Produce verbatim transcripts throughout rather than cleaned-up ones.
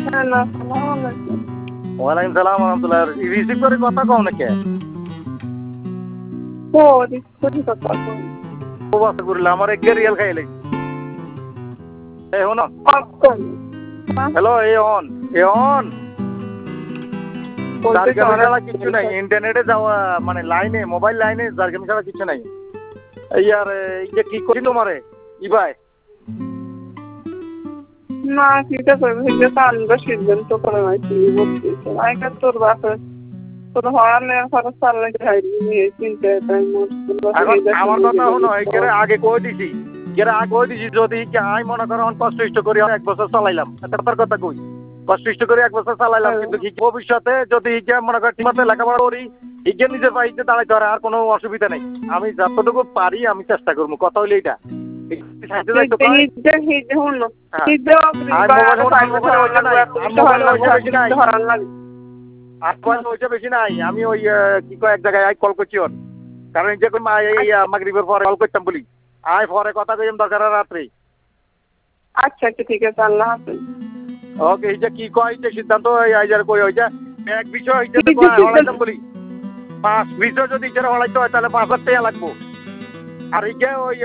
Hello, আসসালামু আলাইকুম। ওয়ালাইকুম সালাম রহমতুল্লাহ। রিসিভ করে কথা কও নাকি? ও রিসিভ করে কথা কও। ও বাসা করলে আমার এক রিয়াল খাই লাগি। এই হনো। হ্যালো এ অন এ অন। জারগামি ছাড়া কিছু নাই, ইন্টারনেটে যাওয়া মানে লাইনে মোবাইল লাইনে জারগামি ছাড়া কিছু নাই। এই আর এই যে কি করি তোমারে ই ভাই না চিন্তা করবে যে আনবো সিদ্ধান্ত করে নাই কি বলছিস আইকা তোর বাসা তোর হওয়ালে খরচ চাললে খাই নিয়ে চিন্তা তাই এখন আমার কথা হলো একেরে আগে কই দিছি একেরে আগে কই দিছি যদি কি আই মনে করো কষ্ট ইষ্ট করি এক বছর চালাইলাম তার কথা কই কষ্ট ইষ্ট করে এক বছর চালাইলাম কিন্তু কি ভবিষ্যতে যদি ইকে মনে করি ঠিকমতো লেখাপড়া করি ইকে নিজের পাইতে দাঁড়াইতে পারে আর কোনো অসুবিধা নেই। আমি যতটুকু পারি আমি চেষ্টা করবো, কথা হইলে এটা বেশি নাই। আমি ওই কি কয় এক জায়গায় কল করছি ওর কারণ যে মাগরিবের পরে কল করতাম বলি আয় পরে কথা কইম দরকার রাত্রে। আচ্ছা আচ্ছা ঠিক আছে, আল্লাহ হাফেজ। ওকে এই যে কি কয় যে সিদ্ধান্ত আইজার কই হইছে এক বিষয় হইছে হলাইতাম বলি পাঁচ বিষয় যদি ইজারা হলাইতে হয় তাহলে পাঁচ হাজার টাকা লাগবো। আর এই যে ওই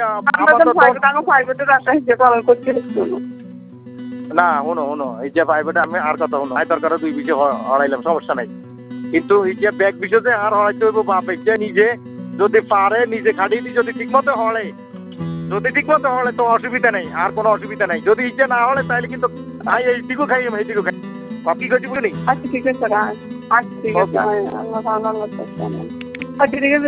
না শুনো শুনো এই যে প্রাইভেটে আমি আর কথা শুনো আয় দরকার দুই বিষয় হলাইলাম সমস্যা নাই কিন্তু এই যে ব্যাগ বিষয়তে আর হলাইতে হইব বাপ যে নিজে যদি পারে নিজে খাটিয়ে দি যদি ঠিক মতো হলে যদি ঠিক মতো হলে তো অসুবিধা নেই, আর কোনো অসুবিধা নেই। যদি ইচ্ছে না হলে তাহলে কিন্তু আই এইদিকও খাই আমি এইদিকও খাই কপি করছি বুঝলি। আচ্ছা ঠিক আছে আচ্ছা ঠিক আছে আল্লাহ আল্লাহ আচ্ছা ঠিক আছে।